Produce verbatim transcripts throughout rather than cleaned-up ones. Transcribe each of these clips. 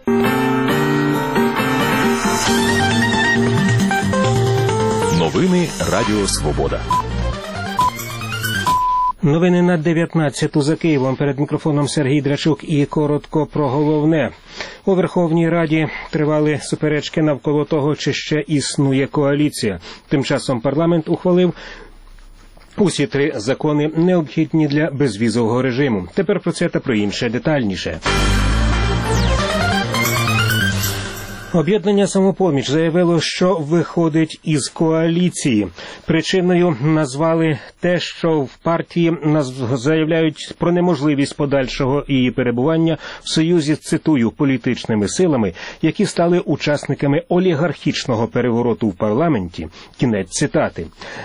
Новини Радіо Свобода. Новини на дев'ятнадцяту за Києвом. Перед мікрофоном Сергій Драчук і коротко про головне. У Верховній Раді тривали суперечки навколо того, чи ще існує коаліція. Тим часом парламент ухвалив усі три закони, необхідні для безвізового режиму. Тепер про це та про інше детальніше. Об'єднання «Самопоміч» заявило, що виходить із коаліції. Причиною назвали те, що в партії заявляють про неможливість подальшого її перебування в союзі, цитую, політичними силами, які стали учасниками олігархічного перевороту в парламенті. Кінець цитати.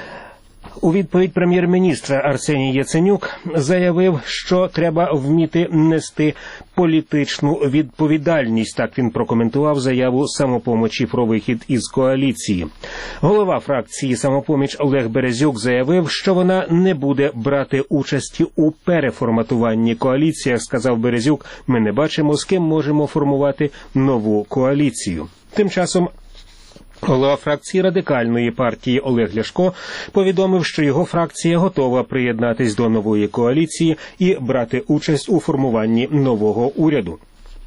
У відповідь прем'єр-міністра Арсеній Яценюк заявив, що треба вміти нести політичну відповідальність. Так він прокоментував заяву «Самопомочі» про вихід із коаліції. Голова фракції «Самопоміч» Олег Березюк заявив, що вона не буде брати участі у переформатуванні коаліції. Сказав Березюк, ми не бачимо, з ким можемо формувати нову коаліцію. Тим часом голова фракції Радикальної партії Олег Ляшко повідомив, що його фракція готова приєднатись до нової коаліції і брати участь у формуванні нового уряду.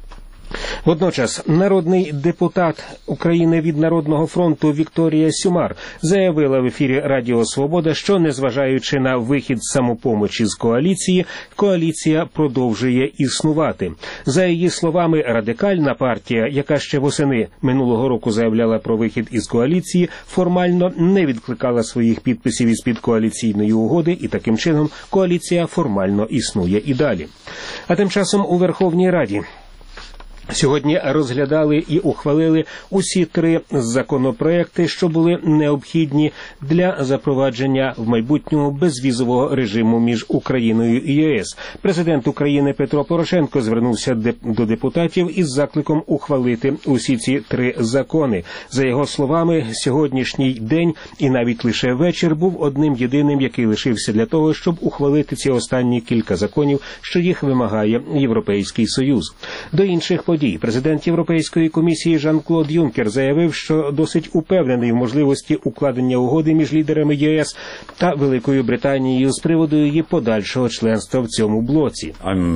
Водночас народний депутат України від Народного фронту Вікторія Сюмар заявила в ефірі Радіо Свобода, що, незважаючи на вихід «Самопомочі» з коаліції, коаліція продовжує існувати. За її словами, Радикальна партія, яка ще восени минулого року заявляла про вихід із коаліції, формально не відкликала своїх підписів із-під коаліційної угоди, і таким чином коаліція формально існує і далі. А тим часом у Верховній Раді сьогодні розглядали і ухвалили усі три законопроекти, що були необхідні для запровадження в майбутньому безвізового режиму між Україною і ЄС. Президент України Петро Порошенко звернувся до депутатів із закликом ухвалити усі ці три закони. За його словами, сьогоднішній день і навіть лише вечір був одним єдиним, який лишився для того, щоб ухвалити ці останні кілька законів, що їх вимагає Європейський Союз. До інших подій. Президент Європейської комісії Жан-Клод Юнкер заявив, що досить упевнений в можливості укладення угоди між лідерами ЄС та Великою Британією з приводу її подальшого членства в цьому блоці.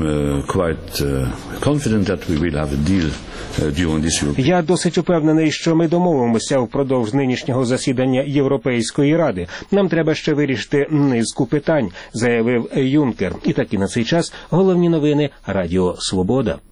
Я досить упевнений, що ми домовимося впродовж нинішнього засідання Європейської Ради. Нам треба ще вирішити низку питань, заявив Юнкер. І такі на цей час головні новини Радіо Свобода.